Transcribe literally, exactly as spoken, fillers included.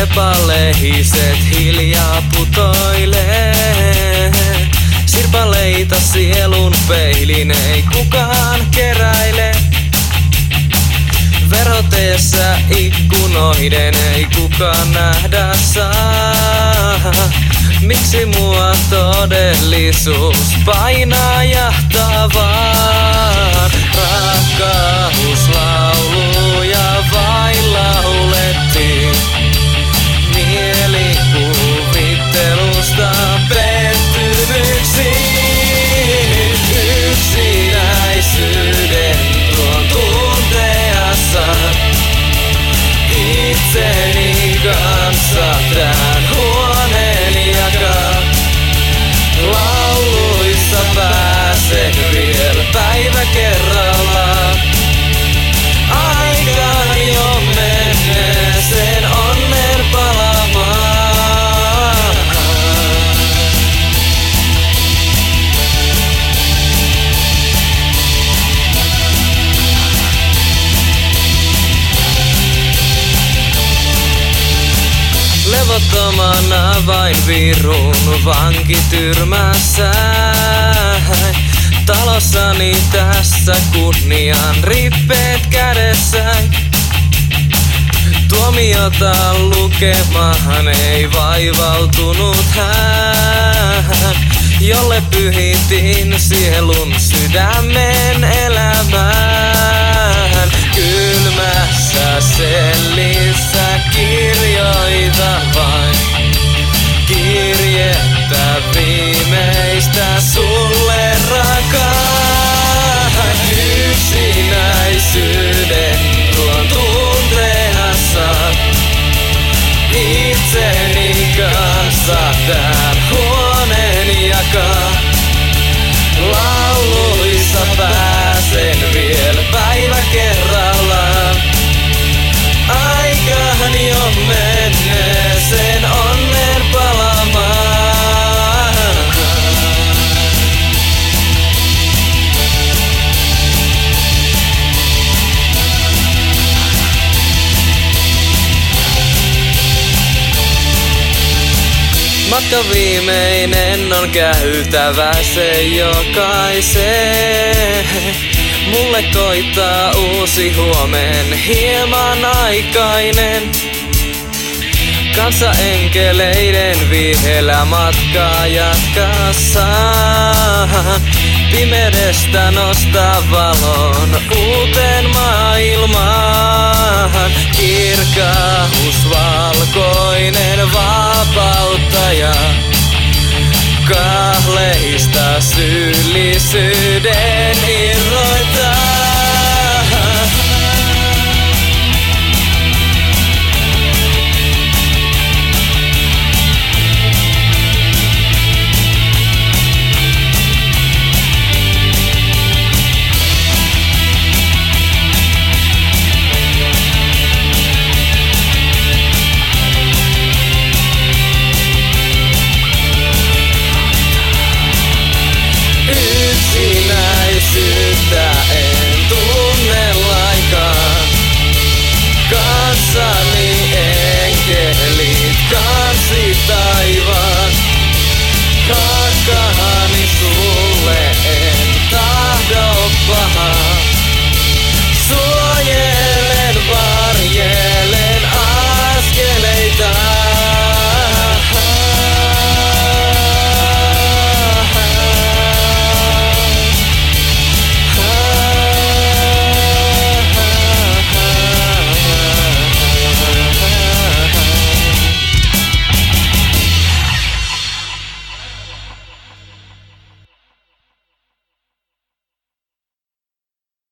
Epälehiset hiljaa putoilee. Sirpaleita sielun peilin ei kukaan keräile. Veroteessa ikkunoiden ei kukaan nähdä saa. Miksi mua todellisuus painaa jahtavaan? Rakkauslauluja vain laulettiin. Mielikuvittelusta pettymyksiin. Yksinäisyyden tuon tunteessa. Itseni kanssa tän huoneen jakaa. Lauluissa pääsen vielä päivä kerrallaan. Aikaan jo menneeseen onnen palaamaan. Levottomana vain virun vankityrmässä. Talossani tässä kunnian rippeet kädessäin. Tuomiota lukemaan ei vaivautunut hän, jolle pyhitin sielun sydämen elämään. Kylmässä sellissä kirjoita vain kirjettä viimeistä sulle rakaan. Yksinäisyyden tuon tunteessa. Itseni kanssa tän huoneen jakaa. Lauluissa pääsen vielä päivä kerrallaan. Aikaan jo menneeseen onnen palaamaan. Matka viimeinen on käytävä se jokaisen. Mulle koittaa uusi huomen hieman aikainen. Kansaenkeleiden vihelä matkaa jatkassaan. Pimeydestä nostaa valon uuteen maailmaan. Kirkkaus valkoinen vapauttaja. Kahleista syyllisyyden irroittaa. Yksinäisyyttä en tunne lainkaan. Kanssani